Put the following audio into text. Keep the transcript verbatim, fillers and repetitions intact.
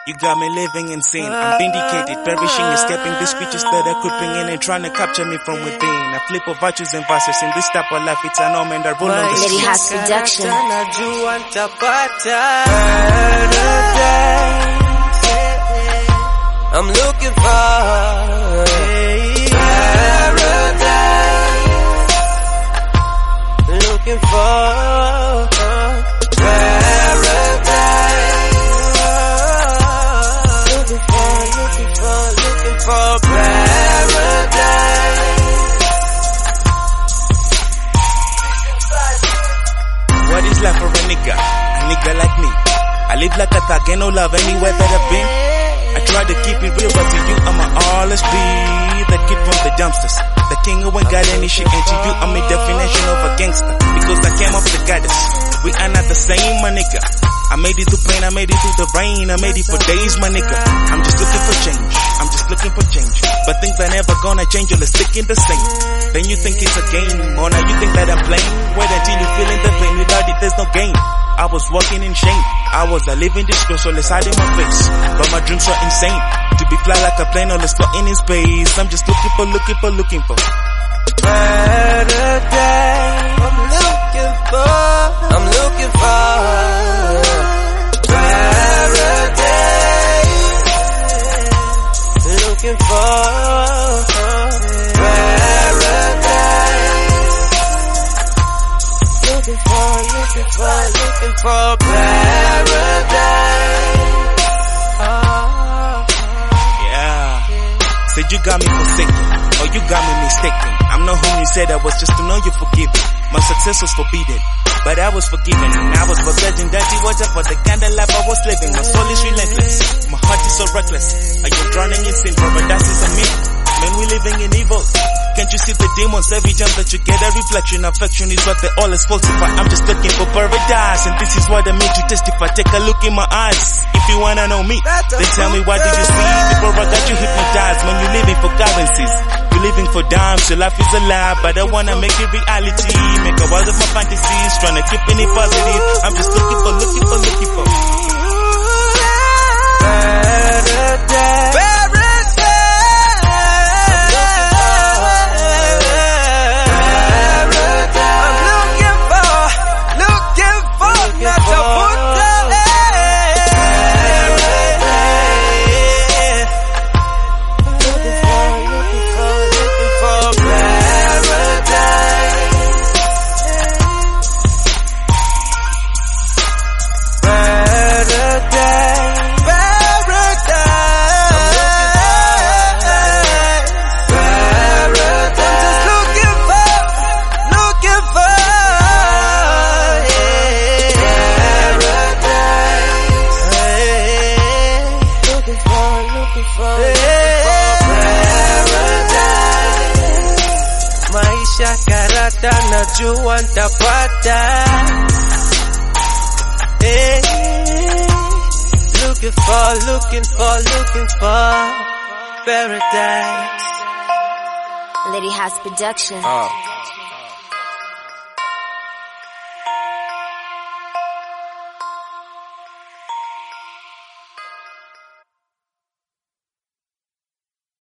You got me living in sin. I'm vindicated, perishing, escaping these creatures that are creeping in and trying to capture me from within. A flip of virtues and vices in this type of life. It's an omen that rule on the Lady Has streets. Production. I'm looking for paradise. Looking for paradise. Looking for, looking for, looking for paradise. What is life for a nigga? A nigga like me. I live like a thug, ain't no love anywhere that I've been. I try to keep it real, but to you I'ma always be the kid from the dumpsters, the king who ain't got any shit, and to you I'm a definition of a gangster, because I came up the goddess. We are not the same, my nigga. I made it through pain, I made it through the rain, I made it for days, my nigga. I'm just looking for change, I'm just looking for change, but things are never gonna change, you'll stick in the same. Then you think it's a game, or now you think that I'm playing. Wait until you feeling the pain, without it there's no game. I was walking in shame, I was a living disgrace, all inside in my face. But my dreams are insane, to be fly like a plane, all is floating in space. I'm just looking for, looking for, looking for paradise. I'm looking for, I'm looking for paradise. Looking for paradise. Looking for, looking for, looking for paradise. Oh. Yeah. Said you got me forsaken, or you got me mistaken. I'm not whom you said I was, just to know you're forgiven. My success was forbidden, but I was forgiven. And I was forgetting dirty water for the kind of life I was living. My soul is relentless, my heart is so reckless. Are you drowning in sin? Paradise is a myth. Men, we living in evil. Can't you see the demons every time that you get a reflection? Affection is what they all is falsify. I'm just looking for paradise, and this is what I made you testify. Take a look in my eyes. If you wanna know me, then tell me what did you see before I got you hypnotized. When you're living for currencies, you're living for dimes. Your life is a lie, but I wanna make it reality. Make a world of my fantasies, trying to keep any positive. I'm just looking for, looking for, looking for paradise. Maisha karata najua ntapata. Hey, looking for, looking for, looking for paradise. Lady Has Production. Oh.